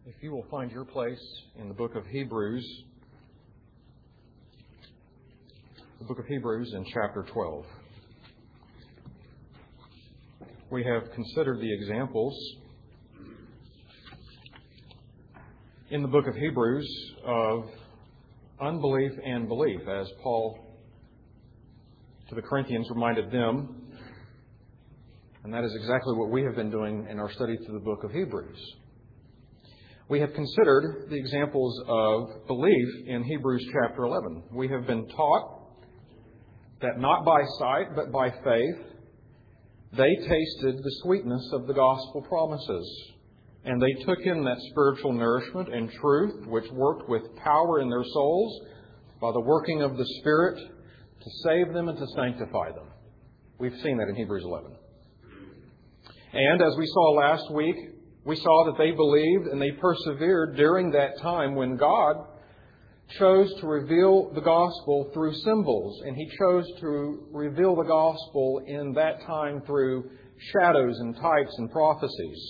If you will find your place in the book of Hebrews, in chapter 12. We have considered the examples in the book of Hebrews of unbelief and belief, as Paul to the Corinthians reminded them, and that is exactly what we have been doing in our study through the book of Hebrews. We have considered the examples of belief in Hebrews chapter 11. We have been taught that not by sight, but by faith, they tasted the sweetness of the gospel promises. And they took in that spiritual nourishment and truth which worked with power in their souls by the working of the Spirit to save them and to sanctify them. We've seen that in Hebrews 11. And as we saw last week, we saw that they believed and they persevered during that time when God chose to reveal the gospel through symbols. And He chose to reveal the gospel in that time through shadows and types and prophecies.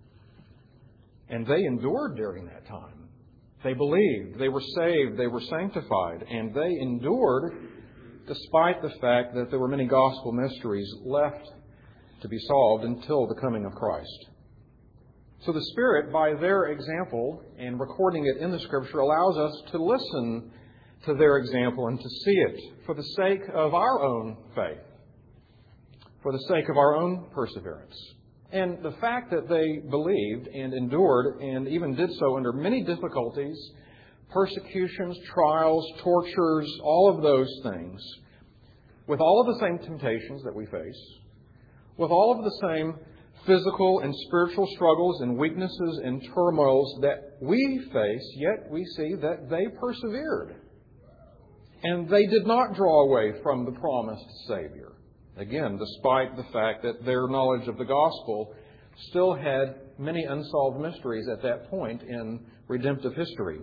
And they endured during that time. They believed, they were saved, they were sanctified, and they endured despite the fact that there were many gospel mysteries left to be solved until the coming of Christ. So the Spirit, by their example and recording it in the Scripture, allows us to listen to their example and to see it for the sake of our own faith, for the sake of our own perseverance. And the fact that they believed and endured and even did so under many difficulties, persecutions, trials, tortures, all of those things, with all of the same temptations that we face, with all of the same physical and spiritual struggles and weaknesses and turmoils that we face, yet we see that they persevered. And they did not draw away from the promised Savior. Again, despite the fact that their knowledge of the gospel still had many unsolved mysteries at that point in redemptive history.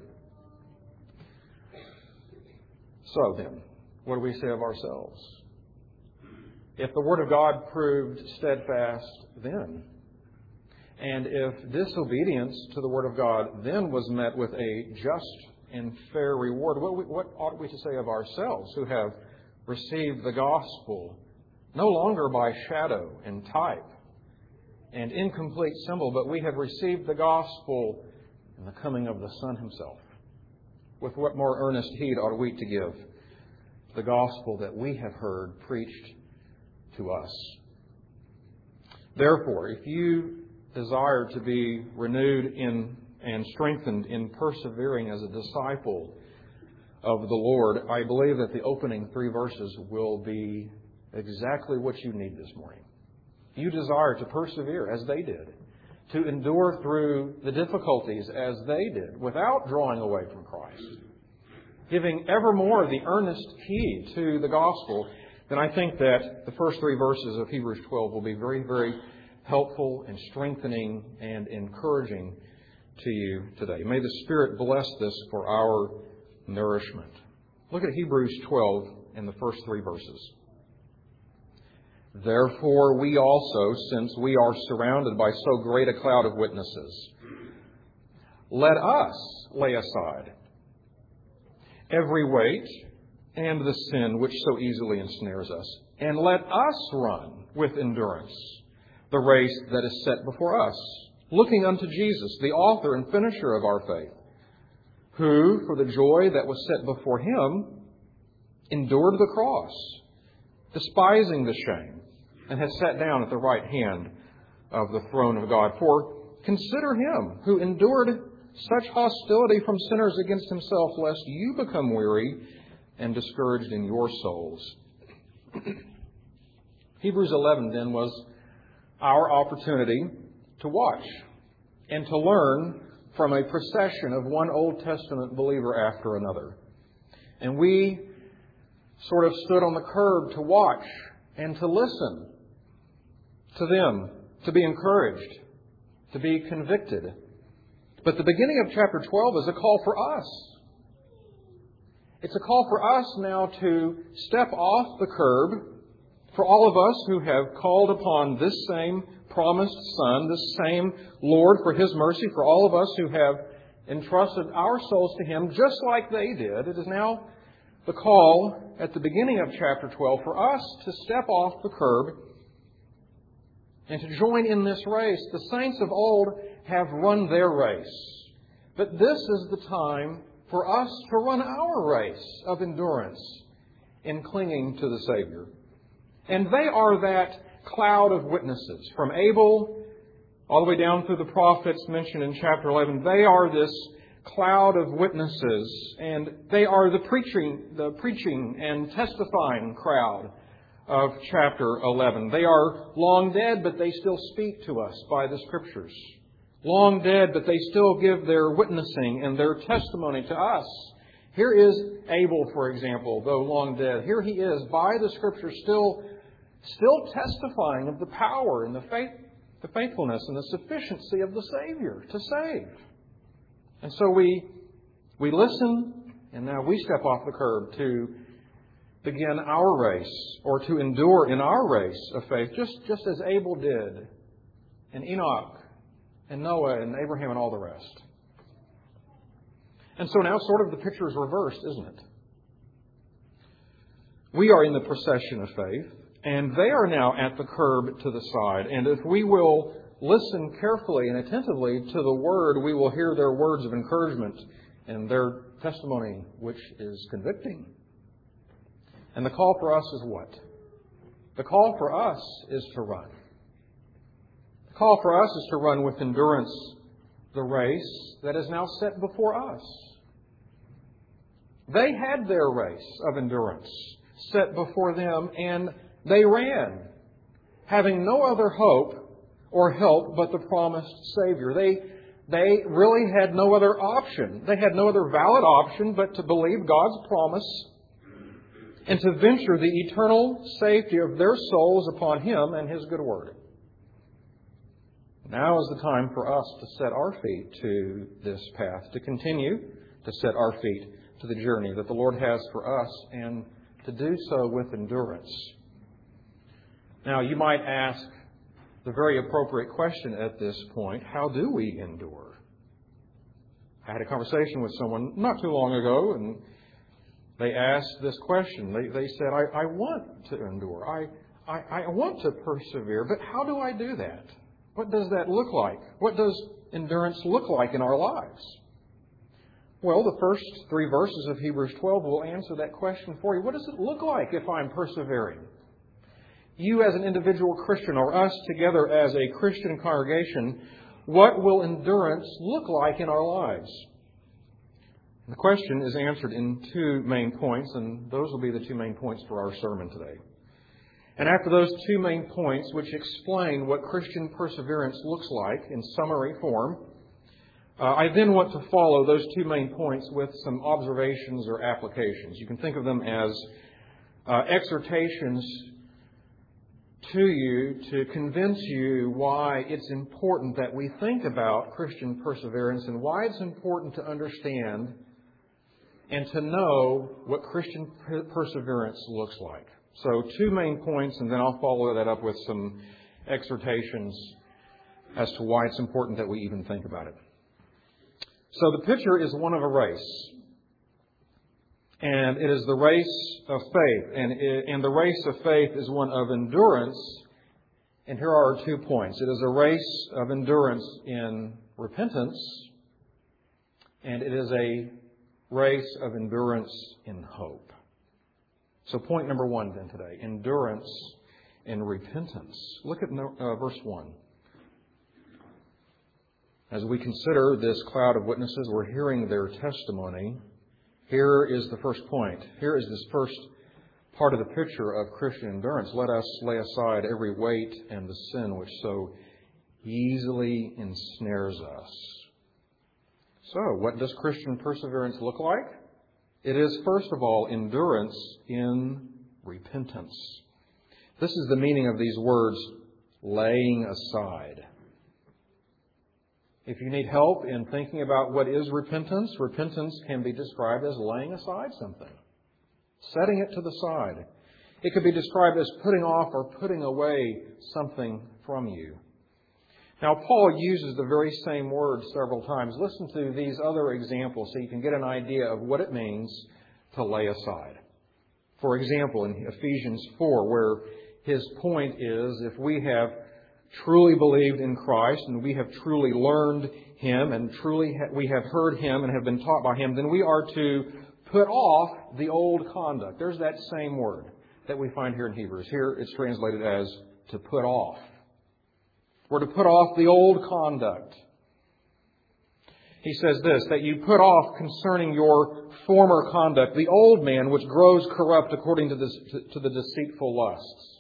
So then, what do we say of ourselves? If the Word of God proved steadfast then, and if disobedience to the Word of God then was met with a just and fair reward, what ought we to say of ourselves who have received the gospel no longer by shadow and type and incomplete symbol, but we have received the gospel in the coming of the Son Himself? With what more earnest heed ought we to give the gospel that we have heard preached to us? Therefore, if you desire to be renewed in and strengthened in persevering as a disciple of the Lord, I believe that the opening 3 verses will be exactly what you need this morning. You desire to persevere as they did, to endure through the difficulties as they did, without drawing away from Christ, giving ever more the earnest heed to the gospel, then I think that the first 3 verses of Hebrews 12 will be very, very helpful and strengthening and encouraging to you today. May the Spirit bless this for our nourishment. Look at Hebrews 12 in the first 3 verses. Therefore we also, since we are surrounded by so great a cloud of witnesses, let us lay aside every weight and the sin which so easily ensnares us, and let us run with endurance the race that is set before us, looking unto Jesus, the author and finisher of our faith, who, for the joy that was set before Him, endured the cross, despising the shame, and has sat down at the right hand of the throne of God. For consider Him who endured such hostility from sinners against Himself, lest you become weary and discouraged in your souls. Hebrews 11 then was our opportunity to watch and to learn from a procession of one Old Testament believer after another. And we sort of stood on the curb to watch and to listen to them, to be encouraged, to be convicted. But the beginning of chapter 12 is a call for us. It's a call for us now to step off the curb, for all of us who have called upon this same promised Son, this same Lord for His mercy for all of us who have entrusted our souls to Him just like they did. It is now the call at the beginning of chapter 12 for us to step off the curb and to join in this race. The saints of old have run their race, but this is the time for us to run our race of endurance in clinging to the Savior. And they are that cloud of witnesses, from Abel all the way down through the prophets mentioned in chapter 11. They are this cloud of witnesses, and they are the preaching and testifying crowd of chapter 11. They are long dead, but they still speak to us by the Scriptures. Long dead, but they still give their witnessing and their testimony to us. Here is Abel, for example, though long dead. Here he is, by the Scriptures, still testifying of the power and the faithfulness and the sufficiency of the Savior to save. And so we listen, and now we step off the curb to begin our race, or to endure in our race of faith, just as Abel did, and Enoch, and Noah, and Abraham, and all the rest. And so now sort of the picture is reversed, isn't it? We are in the procession of faith, and they are now at the curb to the side. And if we will listen carefully and attentively to the Word, we will hear their words of encouragement and their testimony, which is convicting. And the call for us is what? The call for us is to run. The call for us is to run with endurance the race that is now set before us. They had their race of endurance set before them, and they ran, having no other hope or help but the promised Savior. They really had no other option. They had no other valid option but to believe God's promise and to venture the eternal safety of their souls upon Him and His good Word. Now is the time for us to set our feet to this path, to continue to set our feet to the journey that the Lord has for us, and to do so with endurance. Now, you might ask the very appropriate question at this point: how do we endure? I had a conversation with someone not too long ago, and they asked this question. They said, I want to endure. I want to persevere, but how do I do that? What does that look like? What does endurance look like in our lives? Well, the first 3 verses of Hebrews 12 will answer that question for you. What does it look like if I'm persevering? You as an individual Christian, or us together as a Christian congregation, what will endurance look like in our lives? The question is answered in 2 main points, and those will be the 2 main points for our sermon today. And after those 2 main points, which explain what Christian perseverance looks like in summary form, I then want to follow those 2 main points with some observations or applications. You can think of them as exhortations to you to convince you why it's important that we think about Christian perseverance and why it's important to understand and to know what Christian perseverance looks like. So 2 main points, and then I'll follow that up with some exhortations as to why it's important that we even think about it. So the picture is one of a race. And it is the race of faith. And the race of faith is one of endurance. And here are our 2 points. It is a race of endurance in repentance. And it is a race of endurance in hope. So point number 1 then today. Endurance in repentance. Look at verse 1. As we consider this cloud of witnesses, we're hearing their testimony. Here is the first point. Here is this first part of the picture of Christian endurance. Let us lay aside every weight and the sin which so easily ensnares us. So, what does Christian perseverance look like? It is, first of all, endurance in repentance. This is the meaning of these words, laying aside. If you need help in thinking about what is repentance, repentance can be described as laying aside something, setting it to the side. It could be described as putting off or putting away something from you. Now, Paul uses the very same word several times. Listen to these other examples so you can get an idea of what it means to lay aside. For example, in Ephesians 4, where his point is, if we have truly believed in Christ and we have truly learned Him and we have heard Him and have been taught by Him, then we are to put off the old conduct. There's that same word that we find here in Hebrews. Here it's translated as to put off. We're to put off the old conduct. He says this, that you put off concerning your former conduct the old man which grows corrupt according to the deceitful lusts.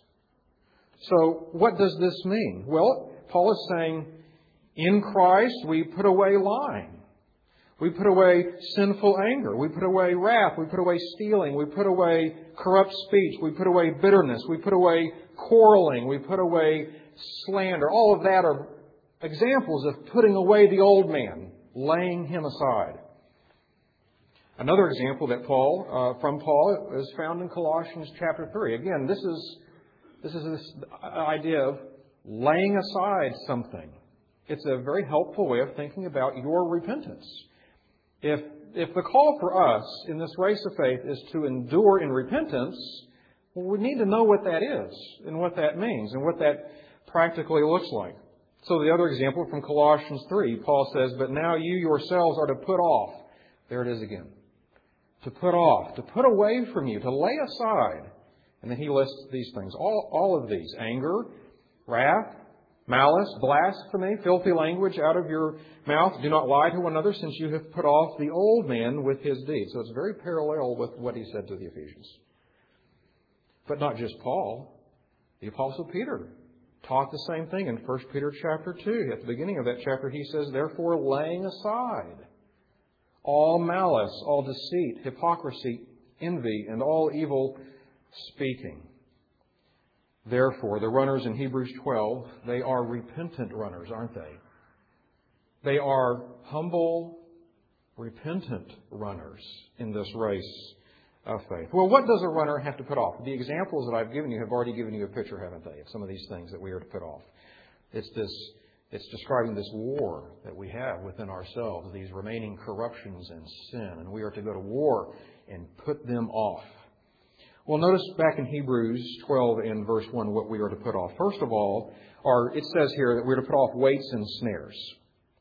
So what does this mean? Well, Paul is saying, in Christ we put away lying. We put away sinful anger. We put away wrath. We put away stealing. We put away corrupt speech. We put away bitterness. We put away quarreling. We put away slander. All of that are examples of putting away the old man, laying him aside. Another example that from Paul is found in Colossians chapter 3. Again, this is this idea of laying aside something. It's a very helpful way of thinking about your repentance. If the call for us in this race of faith is to endure in repentance, well, we need to know what that is and what that means and what that practically looks like. So the other example from Colossians 3, Paul says, "But now you yourselves are to put off." There it is again. To put off, to put away from you, to lay aside. And then he lists these things, all of these: anger, wrath, malice, blasphemy, filthy language out of your mouth. Do not lie to one another, since you have put off the old man with his deeds. So it's very parallel with what he said to the Ephesians. But not just Paul. The Apostle Peter taught the same thing in 1 Peter chapter 2. At the beginning of that chapter, he says, "Therefore, laying aside all malice, all deceit, hypocrisy, envy, and all evil speaking." Therefore, the runners in Hebrews 12, they are repentant runners, aren't they? They are humble, repentant runners in this race of faith. Well, what does a runner have to put off? The examples that I've given you have already given you a picture, haven't they, of some of these things that we are to put off. It's describing this war that we have within ourselves, these remaining corruptions and sin, and we are to go to war and put them off. Well, notice back in Hebrews 12 and verse 1 what we are to put off. First of all, it says here that we're to put off weights and snares.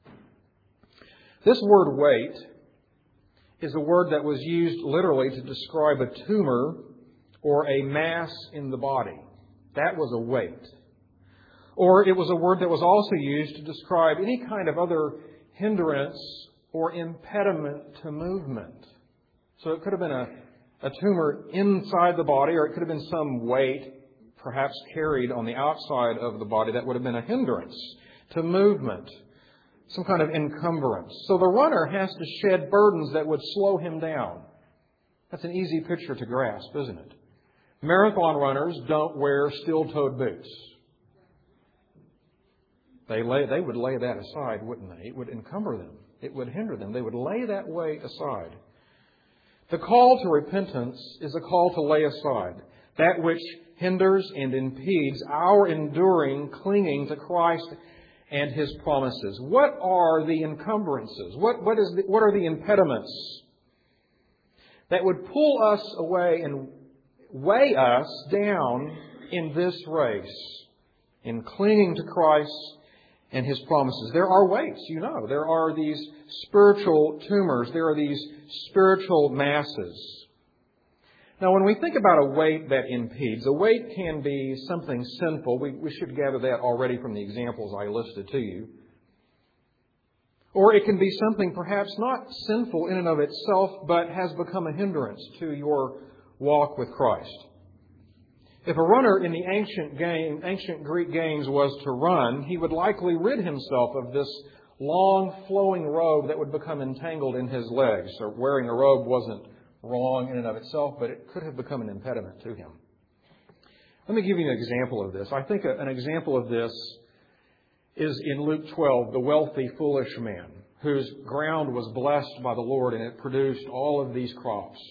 This word weight is a word that was used literally to describe a tumor or a mass in the body. That was a weight. Or it was a word that was also used to describe any kind of other hindrance or impediment to movement. So it could have been a tumor inside the body, or it could have been some weight, perhaps carried on the outside of the body, that would have been a hindrance to movement, some kind of encumbrance. So the runner has to shed burdens that would slow him down. That's an easy picture to grasp, isn't it? Marathon runners don't wear steel-toed boots. They would lay that aside, wouldn't they? It would encumber them. It would hinder them. They would lay that weight aside. The call to repentance is a call to lay aside that which hinders and impedes our enduring, clinging to Christ and His promises. What are the encumbrances? What are the impediments that would pull us away and weigh us down in this race, in clinging to Christ and His promises? There are weights, you know. There are these spiritual tumors. There are these spiritual masses. Now, when we think about a weight that impedes, a weight can be something sinful. We should gather that already from the examples I listed to you. Or it can be something perhaps not sinful in and of itself, but has become a hindrance to your walk with Christ. If a runner in the ancient Greek games was to run, he would likely rid himself of this long flowing robe that would become entangled in his legs. So wearing a robe wasn't wrong in and of itself, but it could have become an impediment to him. Let me give you an example of this. I think an example of this is in Luke 12, the wealthy, foolish man, whose ground was blessed by the Lord and it produced all of these crops.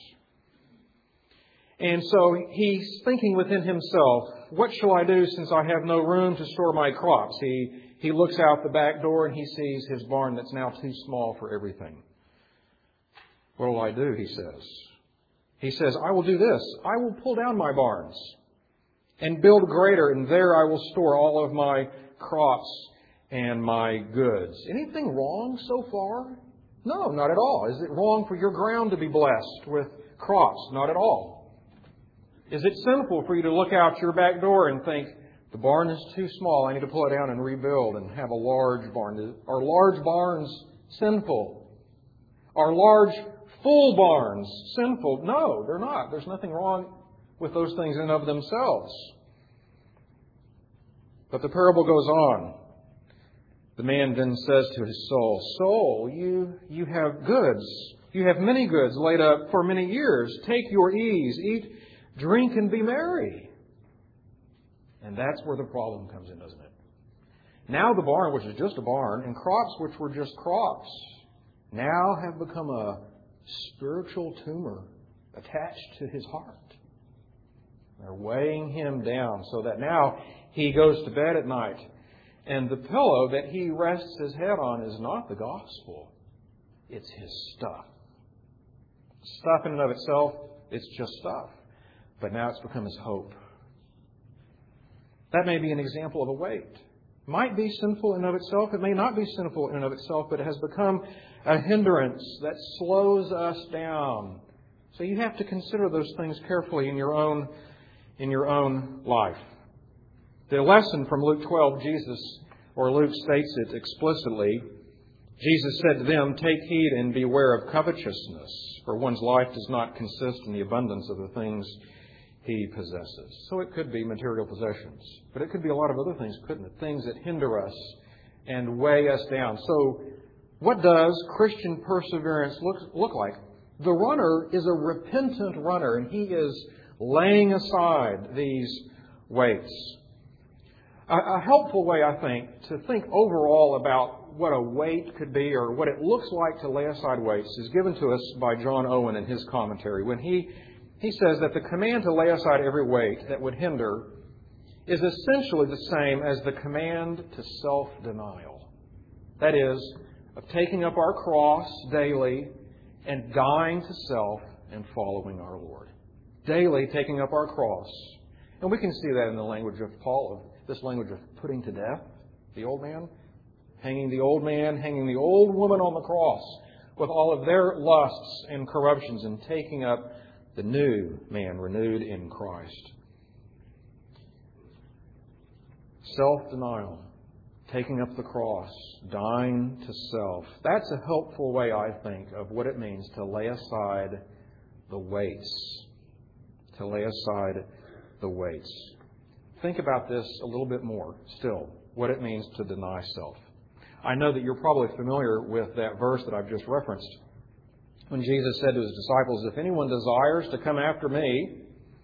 And so he's thinking within himself, what shall I do since I have no room to store my crops? he looks out the back door and he sees his barn that's now too small for everything. What will I do, he says. He says, I will do this. I will pull down my barns and build greater, and there I will store all of my crops and my goods. Anything wrong so far? No, not at all. Is it wrong for your ground to be blessed with crops? Not at all. Is it sinful for you to look out your back door and think, the barn is too small, I need to pull it down and rebuild and have a large barn? Are large barns sinful? Are large, full barns sinful? No, they're not. There's nothing wrong with those things in and of themselves. But the parable goes on. The man then says to his soul, Soul, you have goods. You have many goods laid up for many years. Take your ease, eat, drink, and be merry. And that's where the problem comes in, doesn't it? Now the barn, which is just a barn, and crops, which were just crops, now have become a spiritual tumor attached to his heart. They're weighing him down so that now he goes to bed at night, and the pillow that he rests his head on is not the gospel. It's his stuff. Stuff in and of itself, it's just stuff. But now it's become his hope. That may be an example of a weight. It might be sinful in and of itself. It may not be sinful in and of itself, but it has become a hindrance that slows us down. So you have to consider those things carefully in your own life. The lesson from Luke 12, Luke states it explicitly. Jesus said to them, Take heed and beware of covetousness, for one's life does not consist in the abundance of the things he possesses. So it could be material possessions, but it could be a lot of other things, couldn't it? Things that hinder us and weigh us down. So what does Christian perseverance look like? The runner is a repentant runner, and he is laying aside these weights. A helpful way, I think, to think overall about what a weight could be or what it looks like to lay aside weights is given to us by John Owen in his commentary, when he says that the command to lay aside every weight that would hinder is essentially the same as the command to self-denial. That is, of taking up our cross daily and dying to self and following our Lord. Daily taking up our cross. And we can see that in the language of Paul, this language of putting to death the old man, hanging the old woman on the cross with all of their lusts and corruptions, and taking up the new man renewed in Christ. Self-denial, taking up the cross, dying to self. That's a helpful way, I think, of what it means to lay aside the weights. To lay aside the weights. Think about this a little bit more still, what it means to deny self. I know that you're probably familiar with that verse that I've just referenced, when Jesus said to His disciples, If anyone desires to come after me,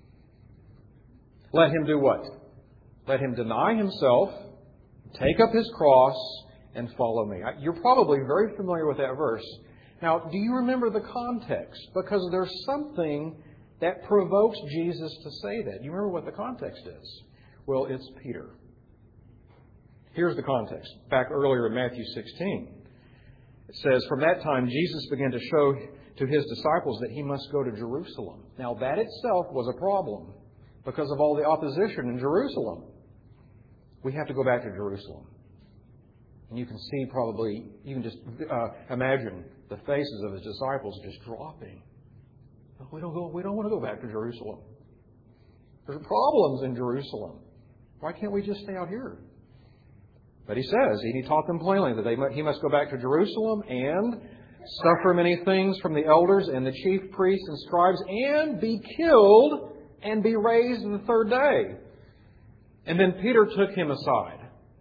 let him do what? Let him deny himself, take up his cross, and follow me. You're probably very familiar with that verse. Now, do you remember the context? Because there's something that provokes Jesus to say that. Do you remember what the context is? Well, it's Peter. Here's the context. Back earlier in Matthew 16. It says, From that time Jesus began to show to His disciples that He must go to Jerusalem. Now that itself was a problem because of all the opposition in Jerusalem. We have to go back to Jerusalem. And you can see probably, you can just imagine the faces of His disciples just dropping. We don't want to go back to Jerusalem. There's problems in Jerusalem. Why can't we just stay out here? But He says, He taught them plainly that He must go back to Jerusalem and suffer many things from the elders and the chief priests and scribes and be killed and be raised the third day. And then Peter took Him aside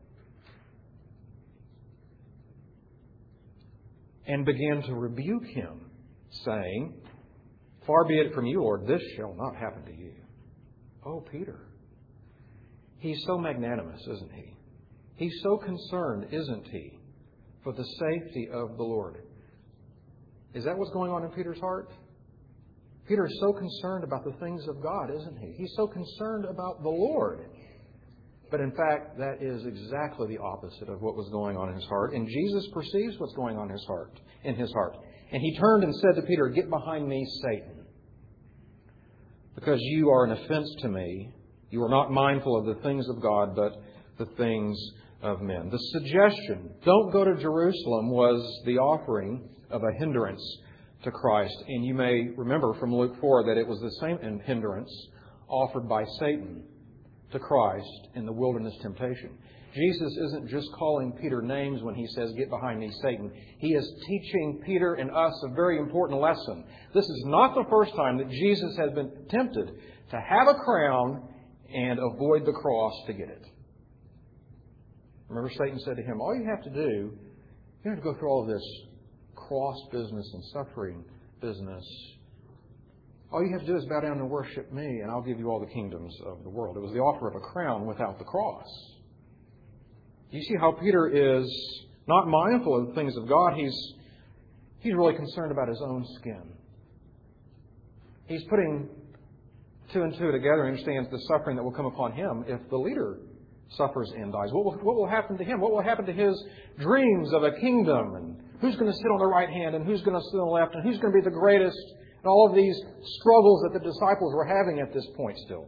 and began to rebuke Him, saying, Far be it from you, Lord, this shall not happen to you. Oh, Peter. He's so magnanimous, isn't he? He's so concerned, isn't he, for the safety of the Lord. Is that what's going on in Peter's heart? Peter is so concerned about the things of God, isn't he? He's so concerned about the Lord. But in fact, that is exactly the opposite of what was going on in his heart. And Jesus perceives what's going on in his heart. And he turned and said to Peter, "Get behind me, Satan. Because you are an offense to me. You are not mindful of the things of God, but the things of men." The suggestion, "Don't go to Jerusalem," was the offering of a hindrance to Christ. And you may remember from Luke 4 that it was the same hindrance offered by Satan to Christ in the wilderness temptation. Jesus isn't just calling Peter names when he says, "Get behind me, Satan." He is teaching Peter and us a very important lesson. This is not the first time that Jesus has been tempted to have a crown and avoid the cross to get it. Remember, Satan said to him, "All you have to do, you don't have to go through all of this cross business and suffering business. All you have to do is bow down and worship me, and I'll give you all the kingdoms of the world." It was the offer of a crown without the cross. You see how Peter is not mindful of the things of God. He's really concerned about his own skin. He's putting two and two together and understands the suffering that will come upon him if the leader suffers and dies. What will happen to him? What will happen to his dreams of a kingdom? And who's going to sit on the right hand? And who's going to sit on the left? And who's going to be the greatest? And all of these struggles that the disciples were having at this point still.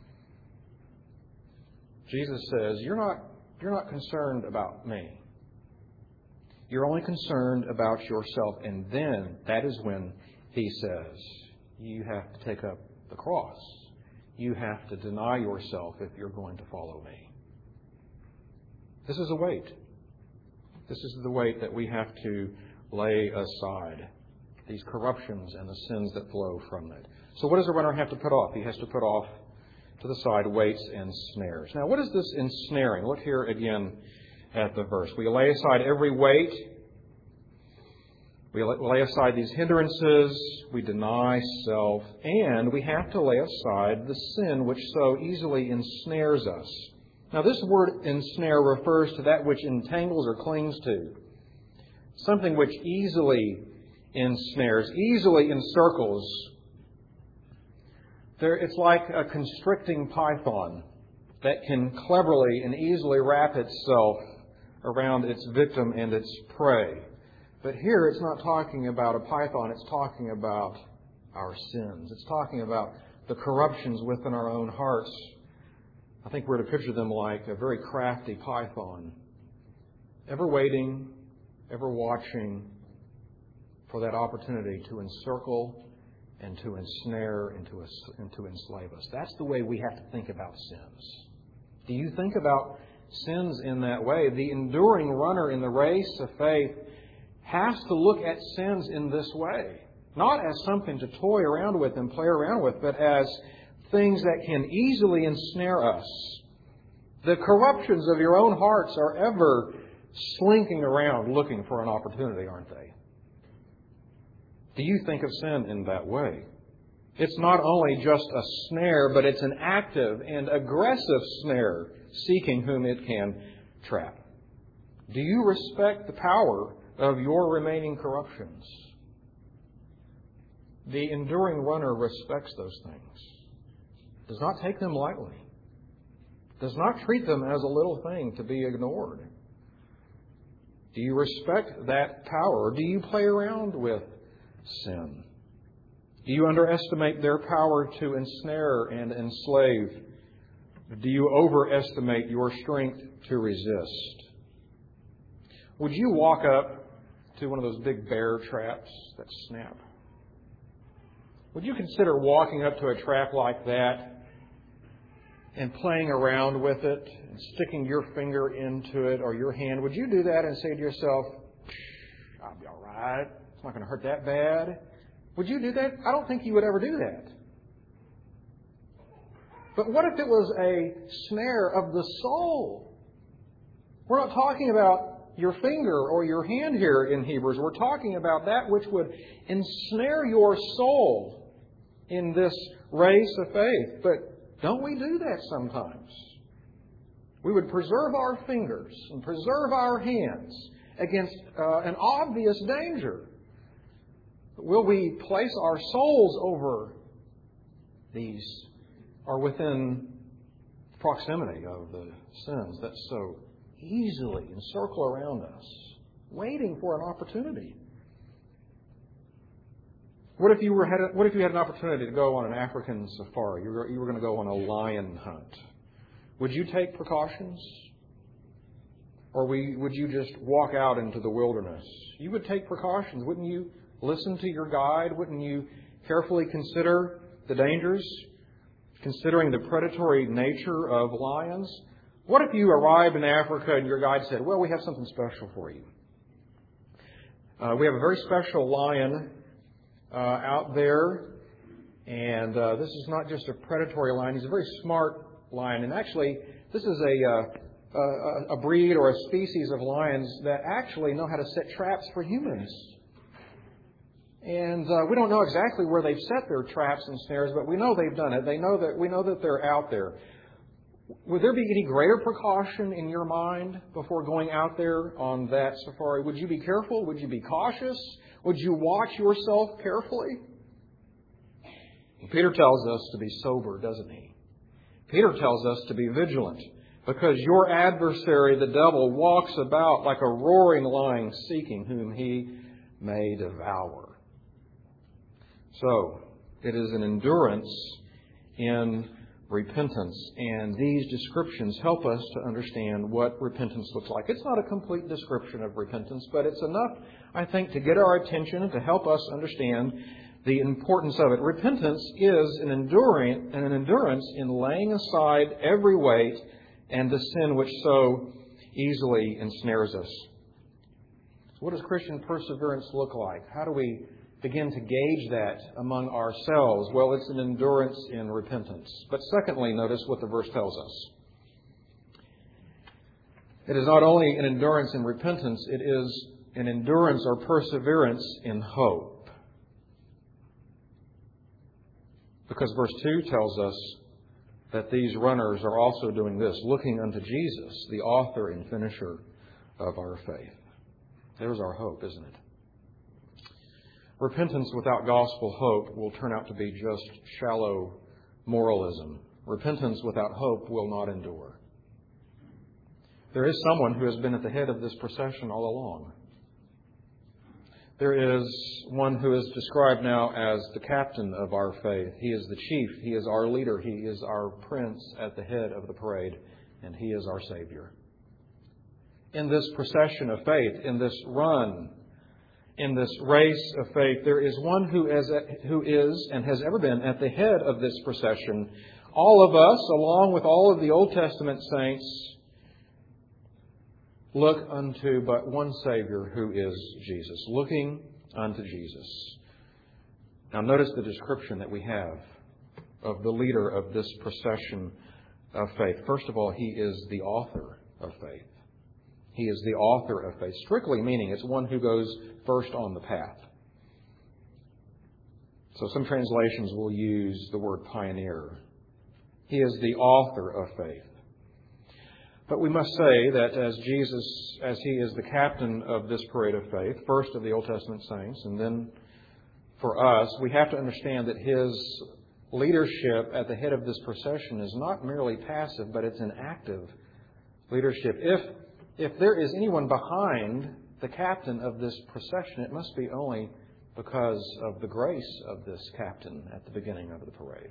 Jesus says, you're not concerned about me. You're only concerned about yourself. And then that is when he says, you have to take up the cross. You have to deny yourself if you're going to follow me. This is a weight. This is the weight that we have to lay aside. These corruptions and the sins that flow from it. So what does a runner have to put off? He has to put off to the side weights and snares. Now, what is this ensnaring? Look here again at the verse. We lay aside every weight. We lay aside these hindrances. We deny self. And we have to lay aside the sin which so easily ensnares us. Now, this word ensnare refers to that which entangles or clings to. Something which easily ensnares, easily encircles. It's like a constricting python that can cleverly and easily wrap itself around its victim and its prey. But here it's not talking about a python, it's talking about our sins. It's talking about the corruptions within our own hearts. I think we're to picture them like a very crafty python, ever waiting, ever watching for that opportunity to encircle and to ensnare and to enslave us. That's the way we have to think about sins. Do you think about sins in that way? The enduring runner in the race of faith has to look at sins in this way. Not as something to toy around with and play around with, but as things that can easily ensnare us. The corruptions of your own hearts are ever slinking around looking for an opportunity, aren't they? Do you think of sin in that way? It's not only just a snare, but it's an active and aggressive snare seeking whom it can trap. Do you respect the power of your remaining corruptions? The enduring runner respects those things. Does not take them lightly. Does not treat them as a little thing to be ignored. Do you respect that power? Or do you play around with sin? Do you underestimate their power to ensnare and enslave? Do you overestimate your strength to resist? Would you walk up to one of those big bear traps that snap? Would you consider walking up to a trap like that and playing around with it and sticking your finger into it or your hand? Would you do that and say to yourself, I'll be all right. It's not going to hurt that bad. Would you do that? I don't think you would ever do that. But what if it was a snare of the soul? We're not talking about your finger or your hand here in Hebrews. We're talking about that which would ensnare your soul in this race of faith. But don't we do that sometimes? We would preserve our fingers and preserve our hands against an obvious danger. Will we place our souls over these or within proximity of the sins that so easily encircle around us, waiting for an opportunity. What if you had an opportunity to go on an African safari? You were going to go on a lion hunt. Would you take precautions? Or would you just walk out into the wilderness? You would take precautions. Wouldn't you listen to your guide? Wouldn't you carefully consider the dangers, considering the predatory nature of lions? What if you arrived in Africa and your guide said, well, we have something special for you. We have a very special lion out there, and this is not just a predatory lion. He's a very smart lion, and actually, this is a breed or a species of lions that actually know how to set traps for humans. And we don't know exactly where they've set their traps and snares, but we know they've done it. We know that they're out there. Would there be any greater precaution in your mind before going out there on that safari? Would you be careful? Would you be cautious? Would you watch yourself carefully? Peter tells us to be sober, doesn't he? Peter tells us to be vigilant, because your adversary, the devil, walks about like a roaring lion, seeking whom he may devour. So, it is an endurance in repentance, and these descriptions help us to understand what repentance looks like. It's not a complete description of repentance, but it's enough, I think, to get our attention and to help us understand the importance of it. Repentance is an endurance in laying aside every weight and the sin which so easily ensnares us. So what does Christian perseverance look like? How do we begin to gauge that among ourselves? Well, it's an endurance in repentance. But secondly, notice what the verse tells us. It is not only an endurance in repentance, it is an endurance or perseverance in hope. Because verse 2 tells us that these runners are also doing this, looking unto Jesus, the author and finisher of our faith. There's our hope, isn't it? Repentance without gospel hope will turn out to be just shallow moralism. Repentance without hope will not endure. There is someone who has been at the head of this procession all along. There is one who is described now as the captain of our faith. He is the chief. He is our leader. He is our prince at the head of the parade, and He is our Savior. In this procession of faith, in this run, in this race of faith, there is one who is and has ever been at the head of this procession. All of us, along with all of the Old Testament saints, look unto but one Savior, who is Jesus. Looking unto Jesus. Now notice the description that we have of the leader of this procession of faith. First of all, He is the author of faith. He is the author of faith. Strictly meaning it's one who goes first on the path. So some translations will use the word pioneer. He is the author of faith. But we must say that as Jesus, as He is the captain of this parade of faith, first of the Old Testament saints, and then for us, we have to understand that His leadership at the head of this procession is not merely passive, but it's an active leadership. If there is anyone behind the captain of this procession, it must be only because of the grace of this captain at the beginning of the parade.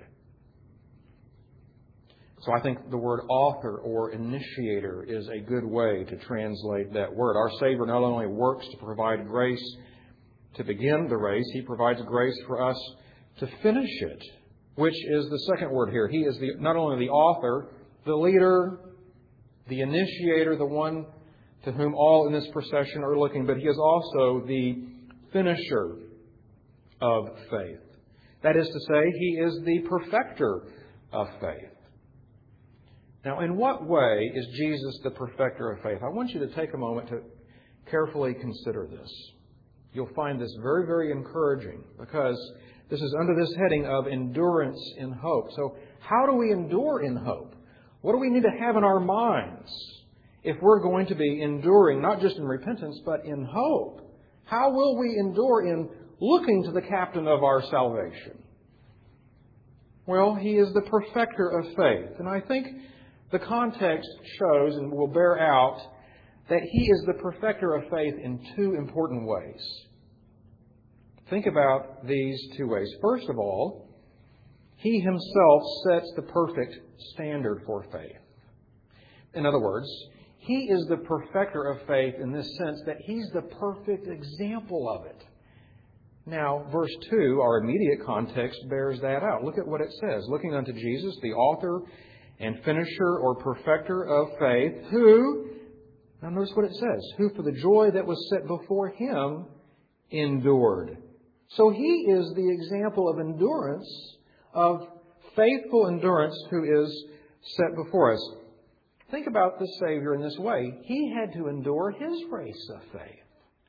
So I think the word author or initiator is a good way to translate that word. Our Savior not only works to provide grace to begin the race, He provides grace for us to finish it, which is the second word here. He is not only the author, the leader, the initiator, the one to whom all in this procession are looking, but He is also the finisher of faith. That is to say, He is the perfecter of faith. Now, in what way is Jesus the perfecter of faith? I want you to take a moment to carefully consider this. You'll find this very, very encouraging, because this is under this heading of endurance in hope. So how do we endure in hope? What do we need to have in our minds if we're going to be enduring, not just in repentance, but in hope? How will we endure in looking to the captain of our salvation? Well, He is the perfecter of faith. And I think the context shows and will bear out that He is the perfecter of faith in two important ways. Think about these two ways. First of all, He Himself sets the perfect standard for faith. In other words, He is the perfecter of faith in this sense that He's the perfect example of it. Now, verse 2, our immediate context bears that out. Look at what it says. Looking unto Jesus, the author and finisher or perfecter of faith, who, now notice what it says, who for the joy that was set before Him endured. So He is the example of endurance, of faithful endurance who is set before us. Think about the Savior in this way. He had to endure His race of faith.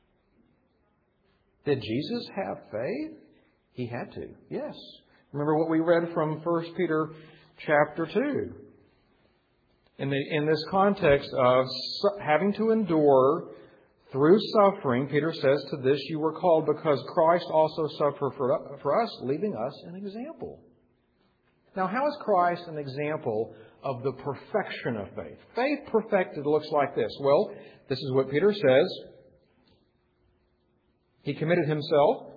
Did Jesus have faith? He had to, yes. Remember what we read from 1 Peter chapter 2. In this context of having to endure through suffering, Peter says, to this you were called because Christ also suffered for us, leaving us an example. Now, how is Christ an example of the perfection of faith? Faith perfected looks like this. Well, this is what Peter says. He committed Himself,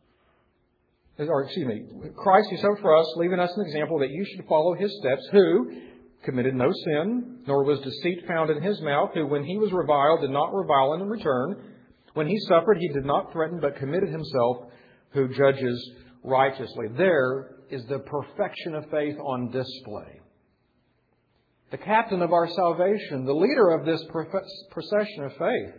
Christ He suffered for us, leaving us an example that you should follow His steps, who committed no sin, nor was deceit found in His mouth, who when He was reviled did not revile in return. When He suffered, He did not threaten, but committed Himself, who judges righteously. There is the perfection of faith on display. The captain of our salvation, the leader of this procession of faith,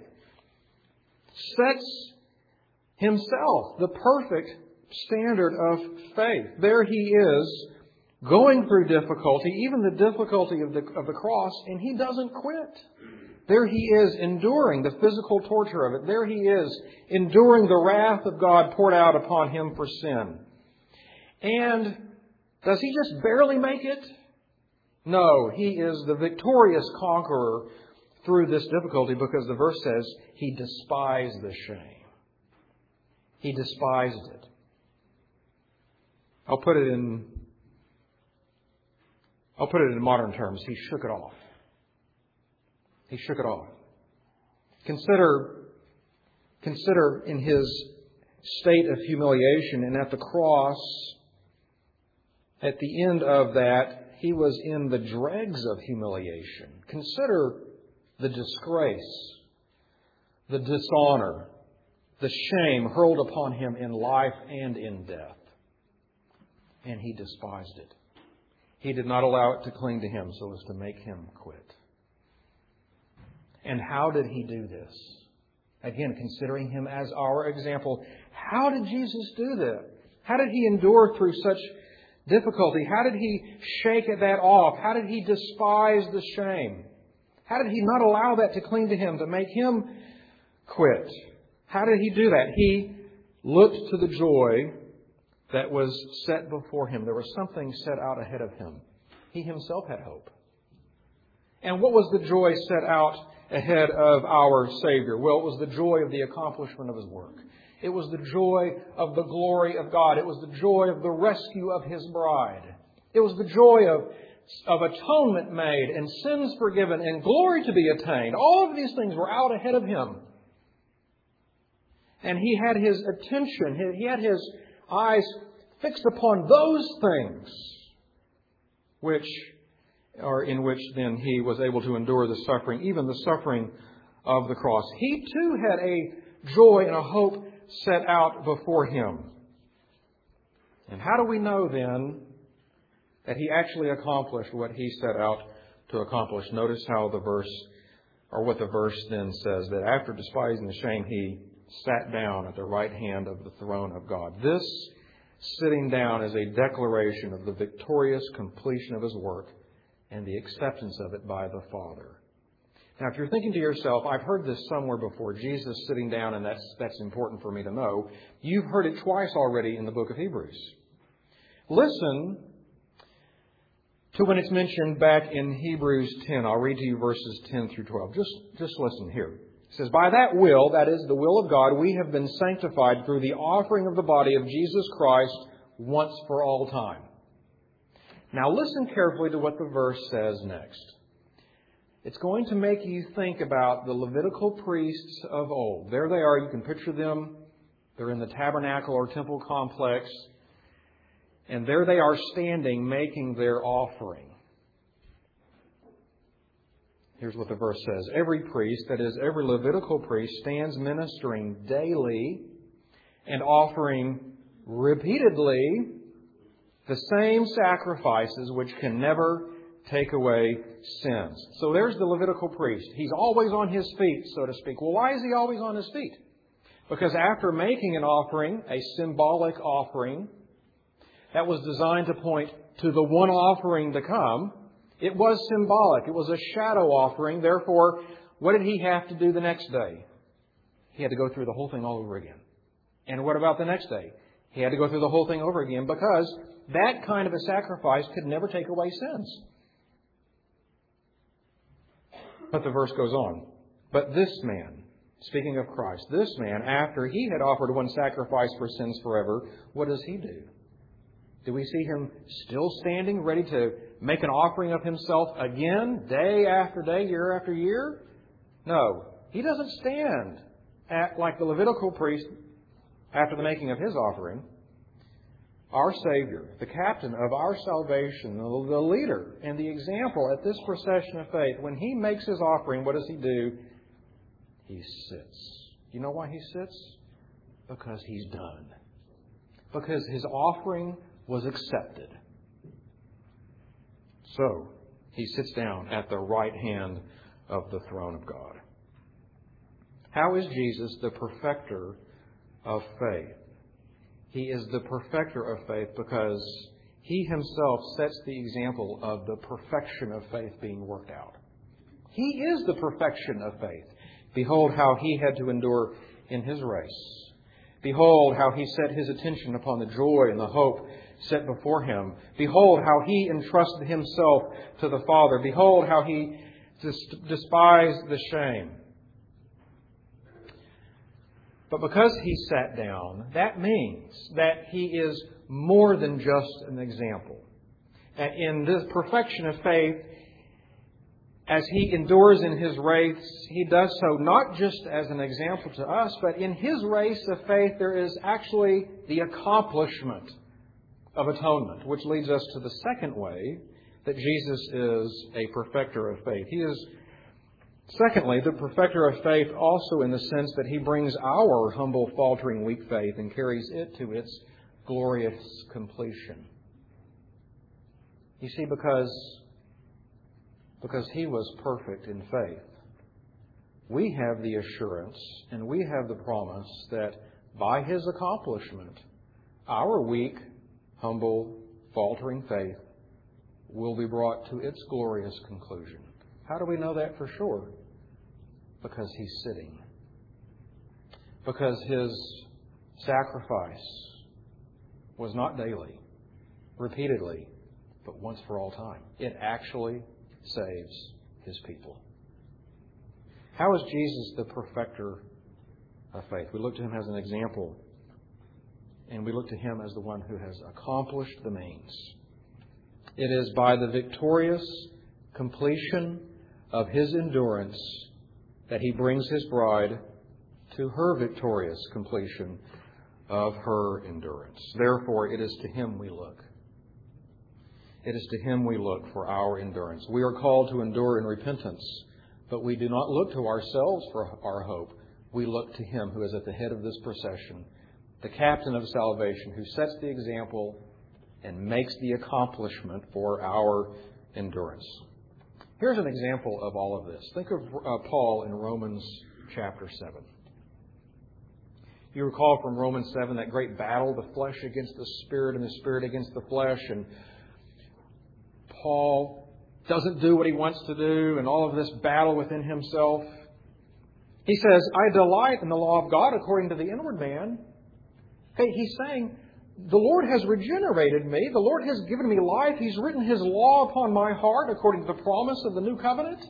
sets Himself the perfect standard of faith. There He is, going through difficulty, even the difficulty of the cross, and He doesn't quit. There He is, enduring the physical torture of it. There He is, enduring the wrath of God poured out upon Him for sin. And does He just barely make it? No, He is the victorious conqueror through this difficulty, because the verse says He despised the shame. He despised it. I'll put it in modern terms. He shook it off. He shook it off. Consider in His state of humiliation, and at the cross, at the end of that, He was in the dregs of humiliation. Consider the disgrace, the dishonor, the shame hurled upon Him in life and in death. And He despised it. He did not allow it to cling to Him so as to make Him quit. And how did He do this? Again, considering Him as our example, how did Jesus do that? How did He endure through such difficulty? How did He shake that off? How did He despise the shame? How did He not allow that to cling to Him, to make Him quit? How did He do that? He looked to the joy that was set before Him. There was something set out ahead of Him. He Himself had hope. And what was the joy set out ahead of our Savior? Well, it was the joy of the accomplishment of His work. It was the joy of the glory of God. It was the joy of the rescue of His bride. It was the joy of atonement made and sins forgiven and glory to be attained. All of these things were out ahead of Him. And He had His attention, He had His eyes fixed upon those things in which then He was able to endure the suffering, even the suffering of the cross. He too had a joy and a hope set out before Him. And how do we know then that He actually accomplished what He set out to accomplish? Notice how the verse, or what the verse then says, that after despising the shame, He sat down at the right hand of the throne of God. This sitting down is a declaration of the victorious completion of His work and the acceptance of it by the Father. Now, if you're thinking to yourself, I've heard this somewhere before, Jesus sitting down, and that's important for me to know. You've heard it twice already in the book of Hebrews. Listen to when it's mentioned back in Hebrews 10. I'll read to you verses 10 through 12. Just listen here. It says, by that will, that is the will of God, we have been sanctified through the offering of the body of Jesus Christ once for all time. Now listen carefully to what the verse says next. It's going to make you think about the Levitical priests of old. There they are. You can picture them. They're in the tabernacle or temple complex. And there they are standing, making their offering. Here's what the verse says. Every priest, that is, every Levitical priest, stands ministering daily and offering repeatedly the same sacrifices which can never take away sins. So there's the Levitical priest. He's always on his feet, so to speak. Well, why is he always on his feet? Because after making an offering, a symbolic offering, that was designed to point to the one offering to come, it was symbolic. It was a shadow offering. Therefore, what did he have to do the next day? He had to go through the whole thing all over again. And what about the next day? He had to go through the whole thing over again because that kind of a sacrifice could never take away sins. But the verse goes on. But this man, speaking of Christ, this man, after he had offered one sacrifice for sins forever, what does he do? Do we see him still standing, ready to make an offering of himself again, day after day, year after year? No. He doesn't stand like the Levitical priest after the making of his offering. Our Savior, the captain of our salvation, the leader and the example at this procession of faith, when He makes His offering, what does He do? He sits. You know why He sits? Because He's done. Because His offering was accepted. So, He sits down at the right hand of the throne of God. How is Jesus the perfecter of faith? He is the perfecter of faith because He Himself sets the example of the perfection of faith being worked out. He is the perfection of faith. Behold how He had to endure in His race. Behold how He set His attention upon the joy and the hope set before Him. Behold how He entrusted Himself to the Father. Behold how He despised the shame. But because He sat down, that means that He is more than just an example. And in this perfection of faith, as He endures in His race, He does so not just as an example to us, but in His race of faith there is actually the accomplishment of atonement, which leads us to the second way that Jesus is a perfecter of faith. He is, secondly, the perfecter of faith also in the sense that He brings our humble, faltering, weak faith and carries it to its glorious completion. You see, because He was perfect in faith, we have the assurance and we have the promise that by His accomplishment, our weak, humble, faltering faith will be brought to its glorious conclusion. How do we know that for sure? Because He's sitting. Because His sacrifice was not daily, repeatedly, but once for all time. It actually saves His people. How is Jesus the perfecter of faith? We look to Him as an example, and we look to Him as the one who has accomplished the means. It is by the victorious completion of His endurance that He brings His bride to her victorious completion of her endurance. Therefore, it is to Him we look. It is to Him we look for our endurance. We are called to endure in repentance, but we do not look to ourselves for our hope. We look to Him who is at the head of this procession, the captain of salvation, who sets the example and makes the accomplishment for our endurance. Here's an example of all of this. Think of Paul in Romans chapter 7. You recall from Romans 7 that great battle, the flesh against the spirit and the spirit against the flesh. And Paul doesn't do what he wants to do and all of this battle within himself. He says, I delight in the law of God according to the inward man. Okay, he's saying, the Lord has regenerated me. The Lord has given me life. He's written His law upon my heart according to the promise of the new covenant.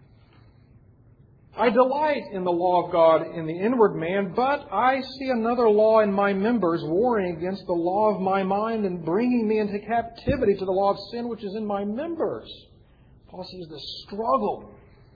I delight in the law of God in the inward man, but I see another law in my members warring against the law of my mind and bringing me into captivity to the law of sin which is in my members. Paul sees the struggle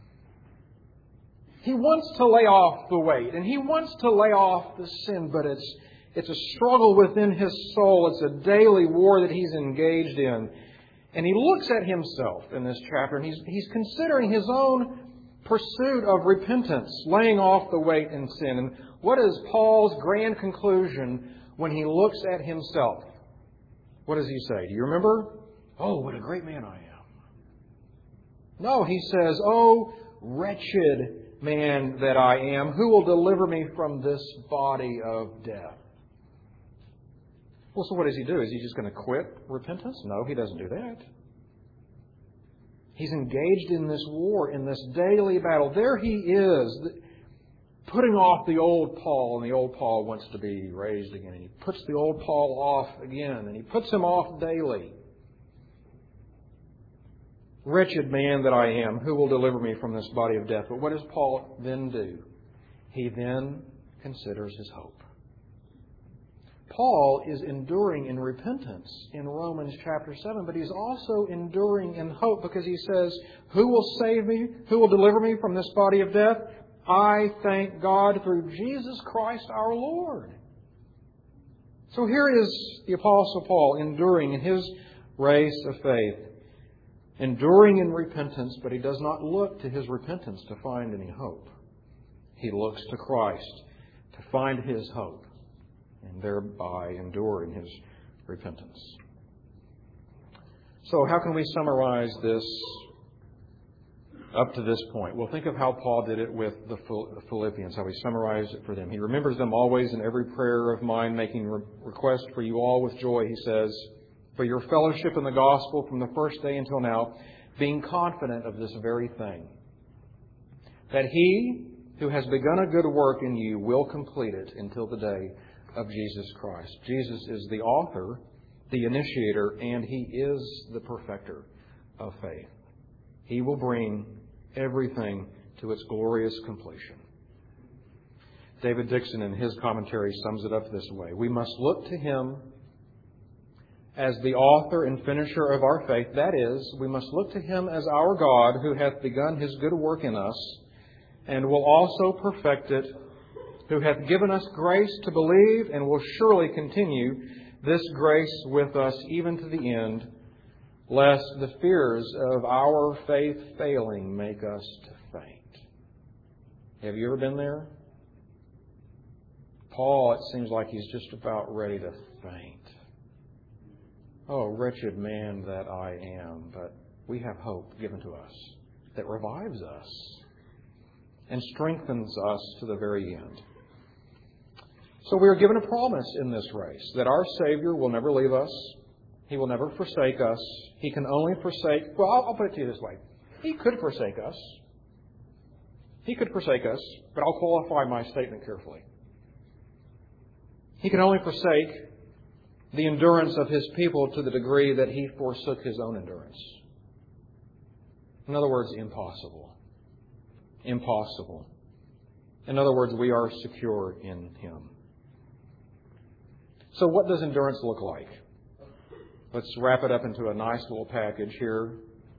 He wants to lay off the weight, and he wants to lay off the sin, but it's a struggle within his soul. It's a daily war that he's engaged in. And he looks at himself in this chapter, and he's considering his own pursuit of repentance, laying off the weight in sin. And what is Paul's grand conclusion when he looks at himself? What does he say? Do you remember? Oh, what a great man I am. No, he says, oh, wretched man that I am, who will deliver me from this body of death? Well, so what does he do? Is he just going to quit repentance? No, he doesn't do that. He's engaged in this war, in this daily battle. There he is, putting off the old Paul, and the old Paul wants to be raised again. And he puts the old Paul off again, and he puts him off daily. Wretched man that I am, who will deliver me from this body of death? But what does Paul then do? He then considers his hope. Paul is enduring in repentance in Romans chapter 7, but he's also enduring in hope because he says, who will save me? Who will deliver me from this body of death? I thank God through Jesus Christ our Lord. So here is the Apostle Paul enduring in his race of faith, enduring in repentance, but he does not look to his repentance to find any hope. He looks to Christ to find his hope and thereby endure in his repentance. So how can we summarize this up to this point? Well, think of how Paul did it with the Philippians, how he summarized it for them. He remembers them always in every prayer of mine, making request for you all with joy, he says, for your fellowship in the gospel from the first day until now, being confident of this very thing, that he who has begun a good work in you will complete it until the day of Jesus Christ. Jesus is the author, the initiator, and he is the perfecter of faith. He will bring everything to its glorious completion. David Dixon in his commentary sums it up this way. We must look to him as the author and finisher of our faith. That is, we must look to him as our God who hath begun his good work in us and will also perfect it, who hath given us grace to believe and will surely continue this grace with us even to the end, lest the fears of our faith failing make us to faint. Have you ever been there? Paul, it seems like he's just about ready to faint. Oh, wretched man that I am. But we have hope given to us that revives us and strengthens us to the very end. So we are given a promise in this race that our Savior will never leave us. He will never forsake us. He can only forsake... Well, I'll put it to you this way. He could forsake us. He could forsake us, but I'll qualify my statement carefully. He can only forsake the endurance of His people to the degree that He forsook His own endurance. In other words, impossible. Impossible. In other words, we are secure in Him. So what does endurance look like? Let's wrap it up into a nice little package here,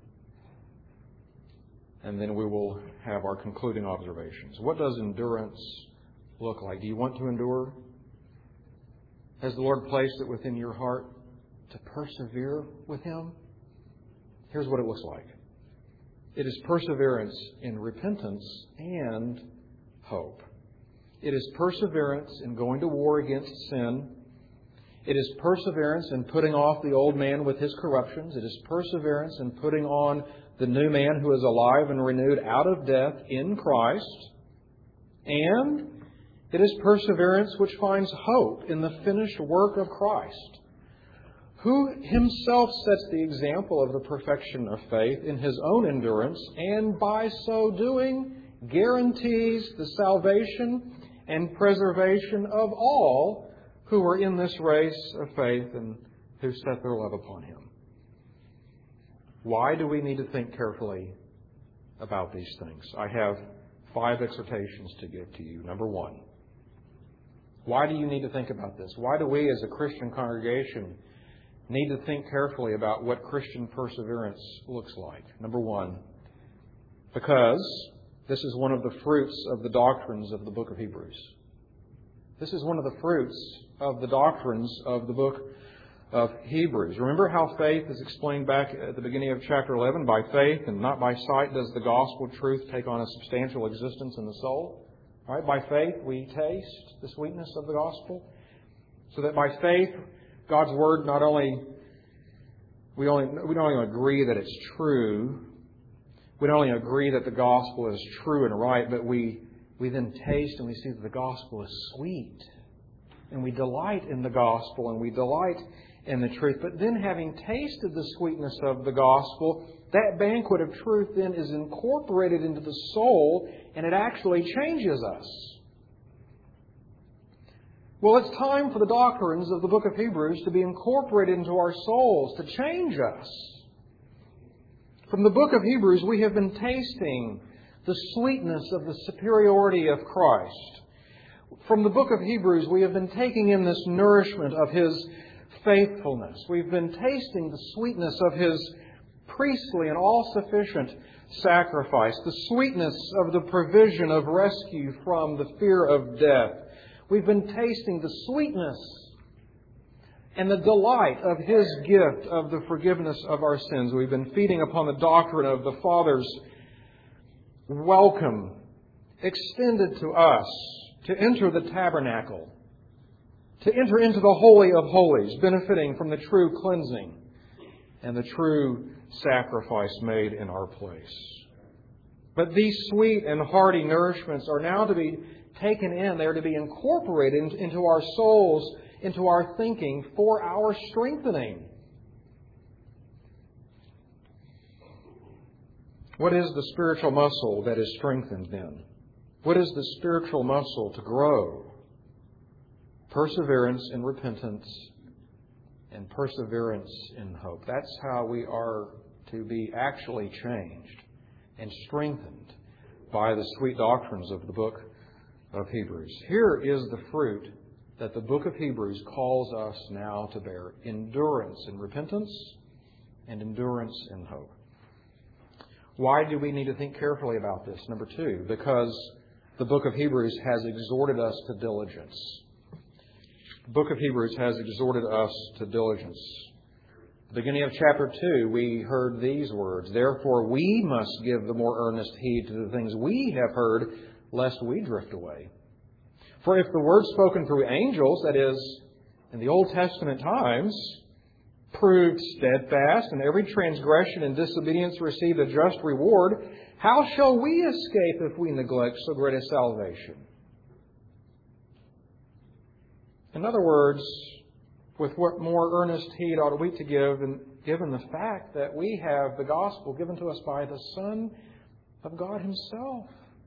and then we will have our concluding observations. What does endurance look like? Do you want to endure? Has the Lord placed it within your heart to persevere with Him? Here's what it looks like. It is perseverance in repentance and hope. It is perseverance in going to war against sin. It is perseverance in putting off the old man with his corruptions. It is perseverance in putting on the new man who is alive and renewed out of death in Christ. And it is perseverance which finds hope in the finished work of Christ, who Himself sets the example of the perfection of faith in His own endurance, and by so doing guarantees the salvation and preservation of all who are in this race of faith and who set their love upon Him. Why do we need to think carefully about these things? I have 5 exhortations to give to you. Number 1, why do you need to think about this? Why do we as a Christian congregation need to think carefully about what Christian perseverance looks like? Number 1, because This is one of the fruits of the doctrines of the book of Hebrews. This is one of the fruits of the doctrines of the book of Hebrews. Remember how faith is explained back at the beginning of chapter 11? By faith and not by sight does the gospel truth take on a substantial existence in the soul. Right? By faith we taste the sweetness of the gospel. So that by faith, God's Word not only we don't only agree that it's true, we don't only agree that the gospel is true and right, but we then taste and we see that the gospel is sweet. And we delight in the gospel and we delight in the truth. But then having tasted the sweetness of the gospel, that banquet of truth then is incorporated into the soul and it actually changes us. Well, it's time for the doctrines of the book of Hebrews to be incorporated into our souls, to change us. From the book of Hebrews, we have been tasting the sweetness of the superiority of Christ. From the book of Hebrews, we have been taking in this nourishment of His faithfulness. We've been tasting the sweetness of His priestly and all-sufficient sacrifice, the sweetness of the provision of rescue from the fear of death. We've been tasting the sweetness and the delight of His gift of the forgiveness of our sins. We've been feeding upon the doctrine of the Father's welcome extended to us to enter the tabernacle, to enter into the Holy of Holies, benefiting from the true cleansing and the true sacrifice made in our place. But these sweet and hearty nourishments are now to be taken in. They are to be incorporated into our souls, into our thinking for our strengthening. What is the spiritual muscle that is strengthened then? What is the spiritual muscle to grow? Perseverance in repentance and perseverance in hope. That's how we are to be actually changed and strengthened by the sweet doctrines of the book of Hebrews. Here is the fruit that the book of Hebrews calls us now to bear: endurance in repentance and endurance in hope. Why do we need to think carefully about this? Number two, because the book of Hebrews has exhorted us to diligence. The book of Hebrews has exhorted us to diligence. At the beginning of chapter 2, we heard these words: "Therefore we must give the more earnest heed to the things we have heard, lest we drift away. For if the word spoken through angels, that is, in the Old Testament times, proved steadfast, and every transgression and disobedience received a just reward, how shall we escape if we neglect so great a salvation?" In other words, with what more earnest heed ought we to give, and given the fact that we have the gospel given to us by the Son of God Himself?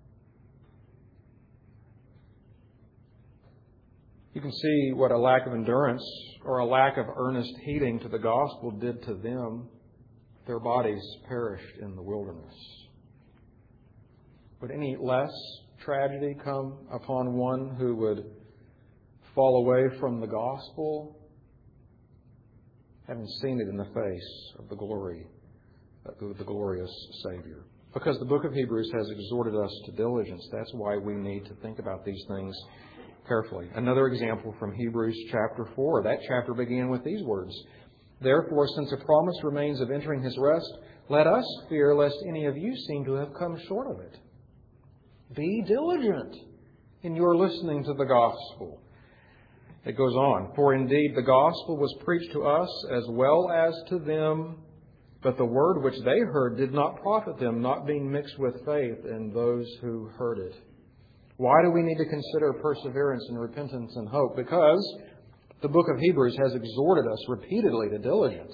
You can see what a lack of endurance or a lack of earnest heeding to the gospel did to them. Their bodies perished in the wilderness. Would any less tragedy come upon one who would fall away from the gospel, having seen it in the face of the glory of the glorious Savior? Because the book of Hebrews has exhorted us to diligence. That's why we need to think about these things carefully. Another example from Hebrews chapter 4. That chapter began with these words: "Therefore, since a promise remains of entering His rest, let us fear lest any of you seem to have come short of it. Be diligent in your listening to the gospel." It goes on: "For indeed the gospel was preached to us as well as to them, but the word which they heard did not profit them, not being mixed with faith in those who heard it." Why do we need to consider perseverance and repentance and hope? Because the book of Hebrews has exhorted us repeatedly to diligence.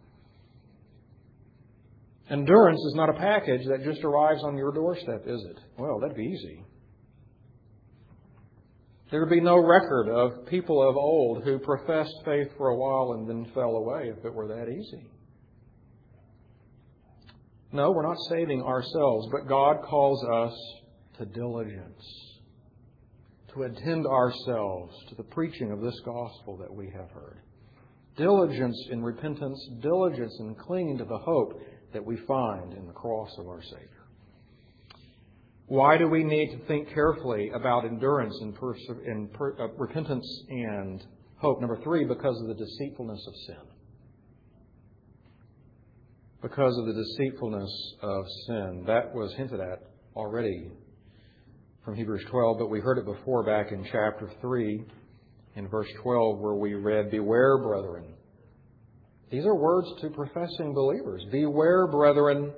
Endurance is not a package that just arrives on your doorstep, is it? Well, that'd be easy. There would be no record of people of old who professed faith for a while and then fell away if it were that easy. No, we're not saving ourselves, but God calls us to diligence, to attend ourselves to the preaching of this gospel that we have heard. Diligence in repentance, diligence in clinging to the hope that we find in the cross of our Savior. Why do we need to think carefully about endurance and repentance and hope? Number 3, because of the deceitfulness of sin. Because of the deceitfulness of sin. That was hinted at already from Hebrews 12, but we heard it before back in chapter 3, in verse 12, where we read, "Beware, brethren." These are words to professing believers. "Beware, brethren,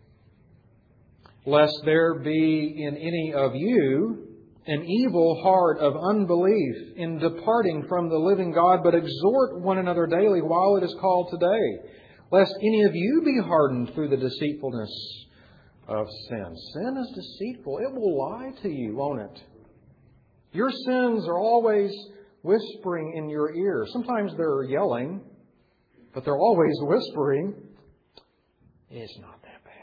lest there be in any of you an evil heart of unbelief in departing from the living God, but exhort one another daily while it is called today, lest any of you be hardened through the deceitfulness of sin." Sin is deceitful. It will lie to you, won't it? Your sins are always whispering in your ear. Sometimes they're yelling, but they're always whispering, "It's not that bad.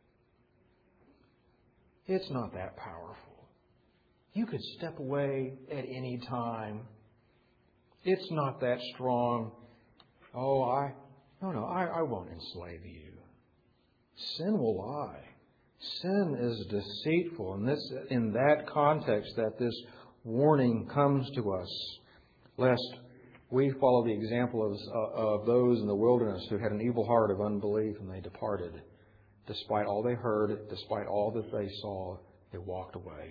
It's not that powerful. You could step away at any time. It's not that strong. Oh, I won't enslave you." Sin will lie. Sin is deceitful. And it's in that context that this warning comes to us, lest we follow the example of those in the wilderness who had an evil heart of unbelief and they departed. Despite all they heard, despite all that they saw, they walked away.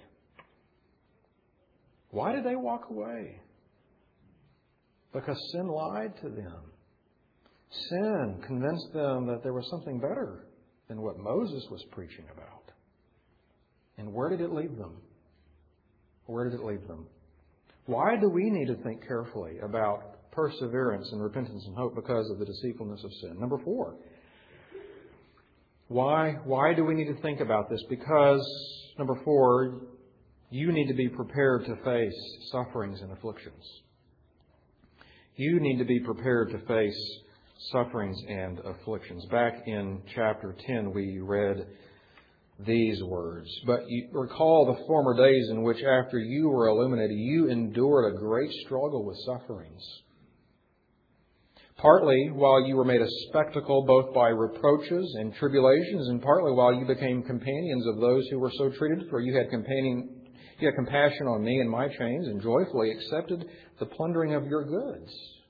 Why did they walk away? Because sin lied to them. Sin convinced them that there was something better than what Moses was preaching about. And where did it leave them? Where did it leave them? Why do we need to think carefully about perseverance and repentance and hope? Because of the deceitfulness of sin. Number 4. Why do we need to think about this? Because, number 4, you need to be prepared to face sufferings and afflictions. You need to be prepared to face sufferings and afflictions. Back in chapter 10, we read these words. "But you recall the former days in which, after you were illuminated, you endured a great struggle with sufferings. Partly while you were made a spectacle both by reproaches and tribulations, and partly while you became companions of those who were so treated. For you had compassion on me and my chains, and joyfully accepted the plundering of your goods."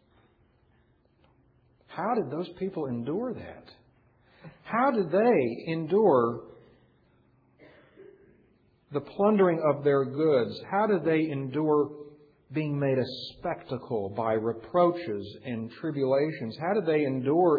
How did those people endure that? How did they endure the plundering of their goods? How did they endure being made a spectacle by reproaches and tribulations? How did they endure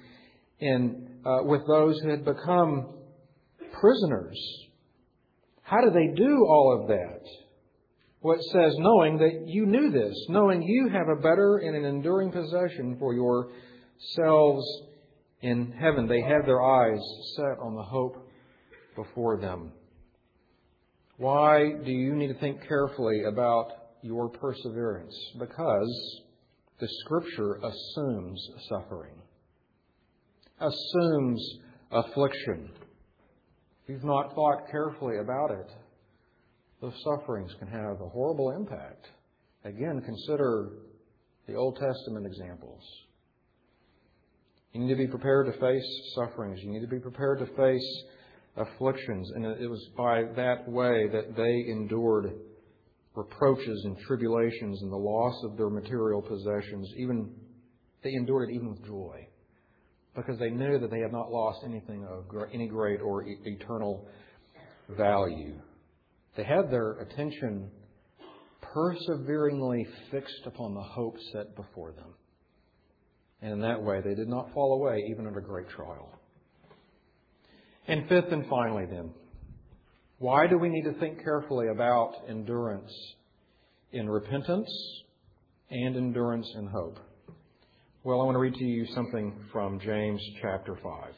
with those who had become prisoners? How did they do all of that? Well, it says, knowing that you knew this, knowing you have a better and an enduring possession for yourselves in heaven. They had their eyes set on the hope before them. Why do you need to think carefully about your perseverance? Because the Scripture assumes suffering, assumes affliction. If you've not thought carefully about it, those sufferings can have a horrible impact. Again, consider the Old Testament examples. You need to be prepared to face sufferings. You need to be prepared to face afflictions. And it was by that way that they endured reproaches and tribulations and the loss of their material possessions. They endured it even with joy, because they knew that they had not lost anything of any great or eternal value. They had their attention perseveringly fixed upon the hope set before them. And in that way, they did not fall away even under great trial. And fifth and finally then, why do we need to think carefully about endurance in repentance and endurance in hope? Well, I want to read to you something from James chapter 5.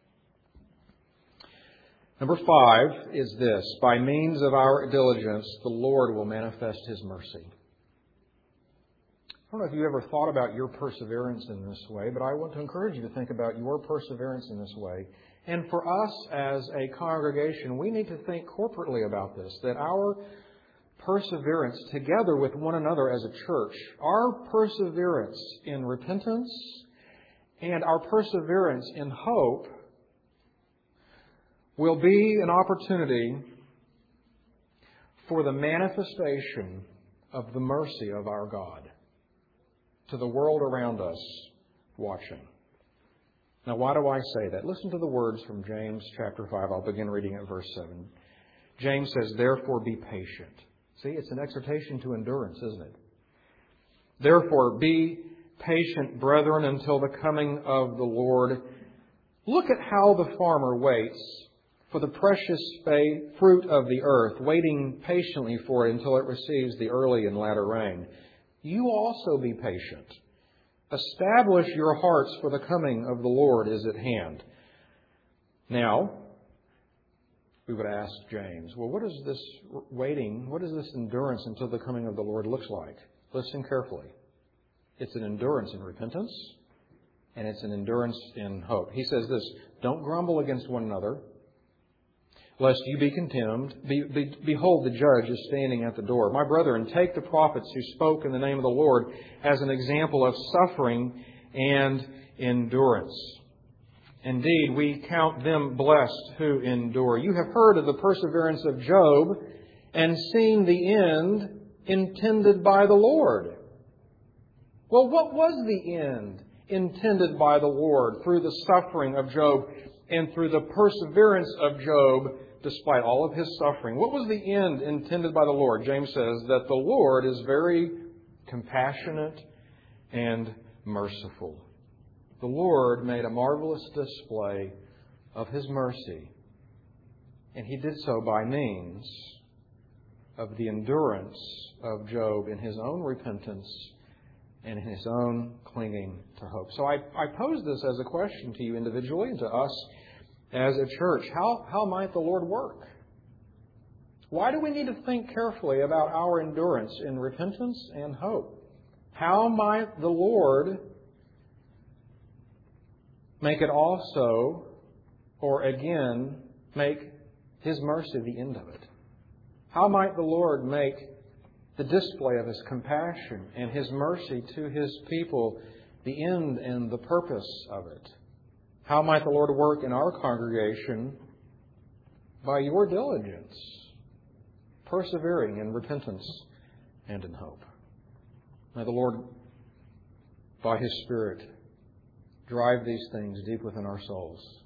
Number 5 is this: by means of our diligence, the Lord will manifest His mercy. I don't know if you ever thought about your perseverance in this way, but I want to encourage you to think about your perseverance in this way. And for us as a congregation, we need to think corporately about this, that our perseverance together with one another as a church, our perseverance in repentance and our perseverance in hope will be an opportunity for the manifestation of the mercy of our God to the world around us watching. Now, why do I say that? Listen to the words from James chapter 5. I'll begin reading at verse 7. James says, "Therefore be patient." See, it's an exhortation to endurance, isn't it? "Therefore be patient, brethren, until the coming of the Lord. Look at how the farmer waits for the precious fruit of the earth, waiting patiently for it until it receives the early and latter rain. You also be patient. Establish your hearts, for the coming of the Lord is at hand." Now, we would ask James, well, what is this waiting, what is this endurance until the coming of the Lord looks like? Listen carefully. It's an endurance in repentance, and it's an endurance in hope. He says this, "Don't grumble against one another, lest you be condemned. Behold, the judge is standing at the door. My brethren, take the prophets who spoke in the name of the Lord as an example of suffering and endurance. Indeed, we count them blessed who endure. You have heard of the perseverance of Job and seen the end intended by the Lord." Well, what was the end intended by the Lord through the suffering of Job and through the perseverance of Job despite all of his suffering? What was the end intended by the Lord? James says that the Lord is very compassionate and merciful. The Lord made a marvelous display of His mercy, and He did so by means of the endurance of Job in his own repentance and in his own clinging to hope. So I pose this as a question to you individually and to us as a church. How might the Lord work? Why do we need to think carefully about our endurance in repentance and hope? How might the Lord make it also, or again, make His mercy the end of it? How might the Lord make the display of His compassion and His mercy to His people the end and the purpose of it? How might the Lord work in our congregation by your diligence, persevering in repentance and in hope? May the Lord, by His Spirit, drive these things deep within our souls.